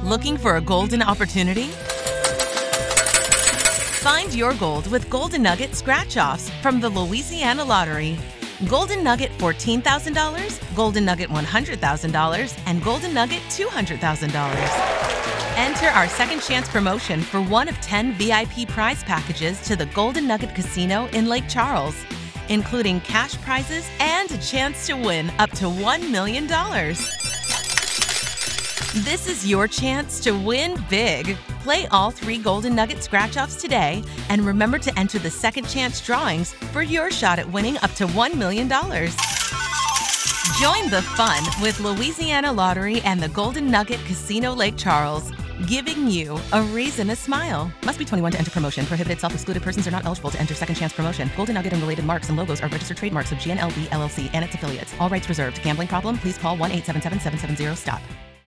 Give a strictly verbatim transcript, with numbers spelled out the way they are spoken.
Looking for a golden opportunity? Find your gold with Golden Nugget scratch-offs from the Louisiana Lottery. Golden Nugget fourteen thousand dollars, Golden Nugget one hundred thousand dollars, and Golden Nugget two hundred thousand dollars. Enter our second chance promotion for one of ten V I P prize packages to the Golden Nugget Casino in Lake Charles, including cash prizes and a chance to win up to one million dollars. This is your chance to win big. Play all three Golden Nugget scratch-offs today and remember to enter the second chance drawings for your shot at winning up to one million dollars. Join the fun with Louisiana Lottery and the Golden Nugget Casino Lake Charles, giving you a reason to smile. Must be twenty-one to enter promotion. Prohibited self-excluded persons are not eligible to enter second chance promotion. Golden Nugget and related marks and logos are registered trademarks of G N L B L L C and its affiliates. All rights reserved. Gambling problem? Please call one eight seven seven, seven seven zero, stop.